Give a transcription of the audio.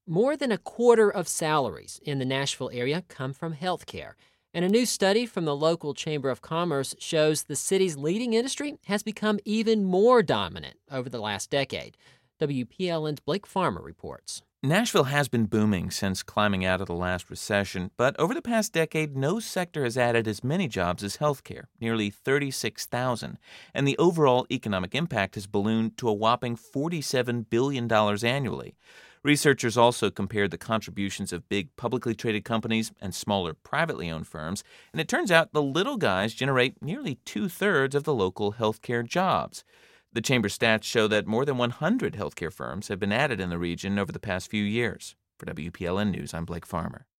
More than a quarter of salaries in the Nashville area come from healthcare. And a new study from the local Chamber of Commerce shows the city's leading industry has become even more dominant over the last decade. WPLN's Blake Farmer reports. Nashville has been booming since climbing out of the last recession, but over the past decade, no sector has added as many jobs as healthcare, nearly 36,000, and the overall economic impact has ballooned to a whopping $47 billion annually. Researchers also compared the contributions of big publicly traded companies and smaller privately owned firms, and it turns out the little guys generate nearly two-thirds of the local healthcare jobs. The Chamber stats show that more than 100 healthcare firms have been added in the region over the past few years. For WPLN News, I'm Blake Farmer.